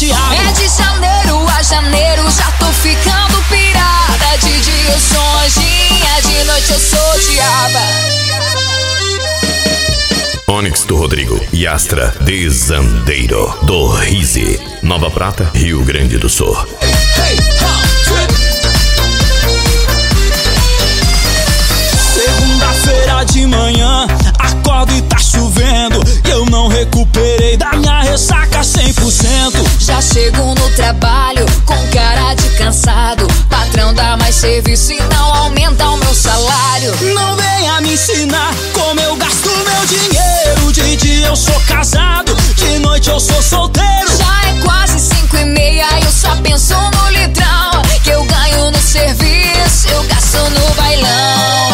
diabo. É de janeiro a janeiro, já tô ficando pirada. De dia eu sou anjinha, de noite eu sou diaba. Onyx do Rodrigo e Astra Desandeiro do Rise, Nova Prata, Rio Grande do Sul. Segunda-feira de manhã, acordo e tá chovendo, e eu não recuperei da minha ressaca 100%. Já chego no trabalho com cara de cansado. Patrão dá mais serviço e não aumenta o meu salário. Não venha me ensinar como eu gasto meu dinheiro. De dia eu sou casado, de noite eu sou solteiro. Já é quase 5:30 e eu só penso no litrão que eu ganho no serviço, eu gasto no bailão.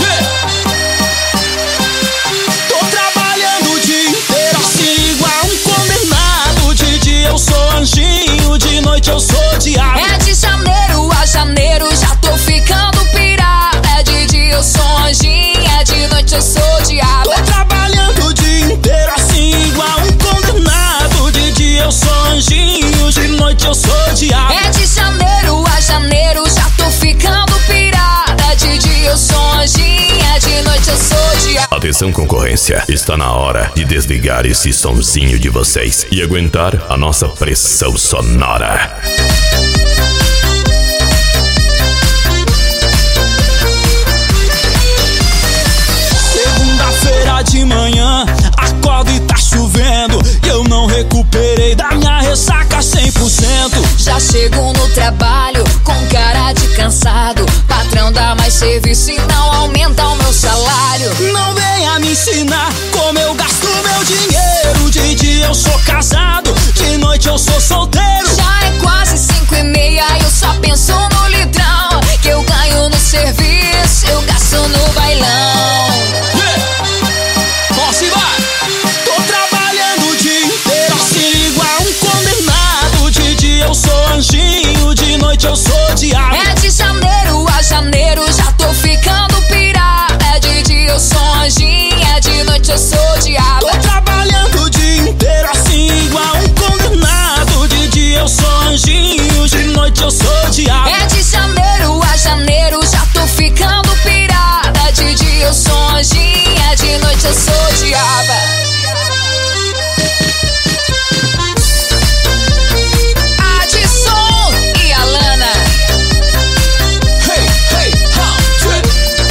Tô trabalhando o dia inteiro assim igual um condenado. De dia eu sou anjinho, de noite eu sou diabo. É de janeiro a janeiro, já tô ficando pirada. De dia eu sou anjinha, de noite eu sou diabo. Tô trabalhando o dia inteiro assim igual um condenado. De dia eu sou anjinho, de noite eu sou diabo. É de janeiro a janeiro, já tô ficando pirada. De dia eu sou anjinha, de noite eu sou diabo. Atenção, concorrência, está na hora de desligar esse sonzinho de vocês e aguentar a nossa pressão sonora. Segunda-feira de manhã, acordo e tá chovendo, e eu não recuperei da minha ressaca 100%. Já chego no trabalho com cara de cansado. Patrão dá mais serviço e não aumenta o meu salário. Não venha me ensinar como eu gasto meu dinheiro. De dia eu sou casado, de noite eu sou solteiro. Já é quase 5:30 e eu só penso no litrão que eu ganho no serviço, eu gasto no bailão. Posse vai! Tô trabalhando o dia inteiro assim igual um condenado. De dia eu sou anjinho, de noite eu sou diabo. É de janeiro a janeiro, já tô ficando pirada. De dia eu sou anjinha, de noite eu sou diabo. Tô trabalhando o dia inteiro assim igual um condenado. De dia eu sou anjinho, de noite eu sou diabo. É de janeiro a janeiro, já tô ficando pirada. De dia eu sou anjinha, de noite eu sou diaba. Adson e Alana. Hey, hey, how, trip.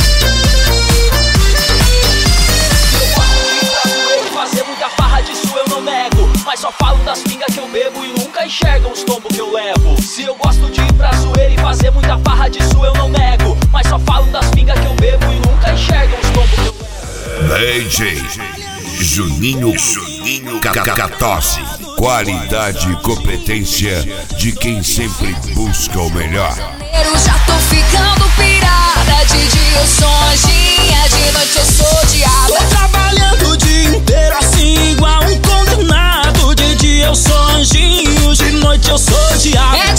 Eu fazer muita farra disso eu não nego, mas só falo das pingas que eu bebo e nunca enxergam os tombos que eu levo. Se eu gosto de ir pra zoeira e fazer muita farra disso eu não nego, mas só falo das pingas que eu bebo e nunca enxergam os tombos que eu levo. DJ Juninho Cacatosse. Qualidade e competência de quem sempre busca o melhor. Eu já tô ficando pirada. De dia eu sou anjinha, de noite eu sou diaba. Tô trabalhando o dia inteiro assim igual um condenado. De dia eu sou anjinho, de noite eu sou diabo. É